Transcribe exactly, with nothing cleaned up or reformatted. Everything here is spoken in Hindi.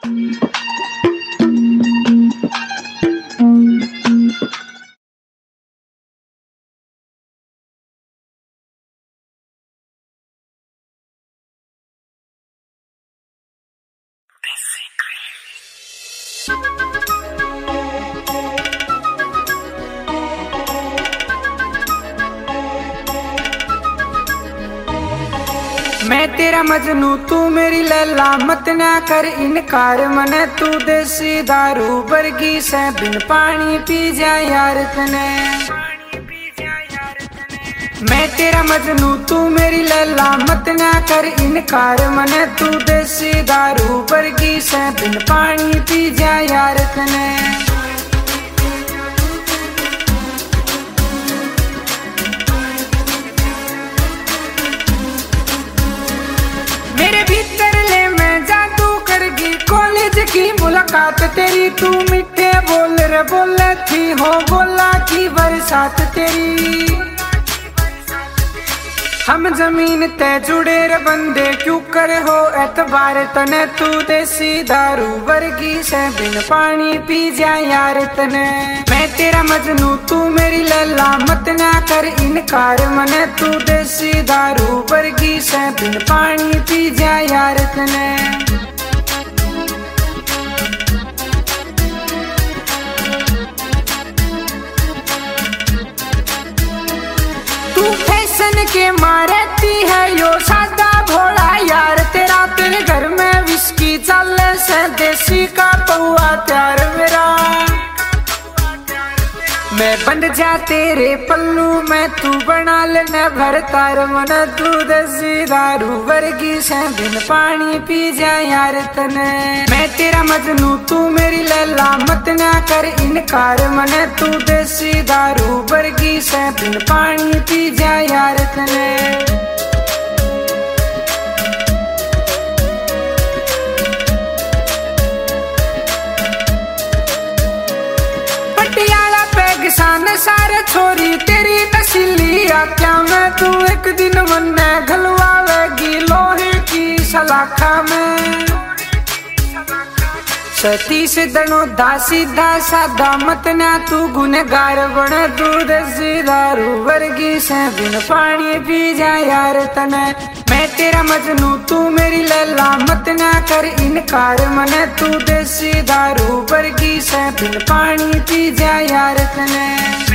मैं तेरा मजनू तू मेरी लैला, मत ना कर इनकार। मने तू देसी दारू वर्गी से बिन पानी पी जा यार तने। मैं तेरा मजनू तू मेरी लैला, मत ना कर इनकार। मने तू देसी दारू वर्गी से बिन पानी पी जा यार तने। मेरे भीतर ले मैं जादू करगी, कॉलेज की मुलाकात तेरी। तू मीठे बोल रे बोले थी हो, बोला की बरसात तेरी। हम जमीन ते जुड़े रे बंदे, क्यों करे हो एतबार तने। तू देसी दारू वर्गी से बिन पानी पी जा यार तने। मैं तेरा मजनू तू मेरी लैला, मत ना कर इनकार। मने तू देसी दारू वर्गी से बिन पानी पी जा यार तने। तू फैशन के मारती है यो सादा भोला यार तेरा। तेरे घर में विस्की चले से देसी का पौआ त्यार मेरा। मैं बंद जा तेरे पल्लू में, तू बना लेने भर तार। मन तू देसी दारू वर्गी से बिन पानी पी जा यार तने। मैं तेरा मजनू तू मेरी लैला, मत ना कर इनकार। मने तू देसी दारू वर्गी से बिन पानी पी जा यार तने। किसान सारे छोरी तेरी नसीली आख्या में। तू एक दिन मन घलवावेगी लोहे की सलाखा में। सतीश दनो दा सीधा सादा, मत ना तू गुनहगार बने। तू देसी दारू वर्गी से बिन पानी पी जा यार तने। मैं तेरा मजनू तू मेरी लैला, मत ना कर इनकार। मने तू देसी दारू वर्गी से बिन पानी पी जा यार तने।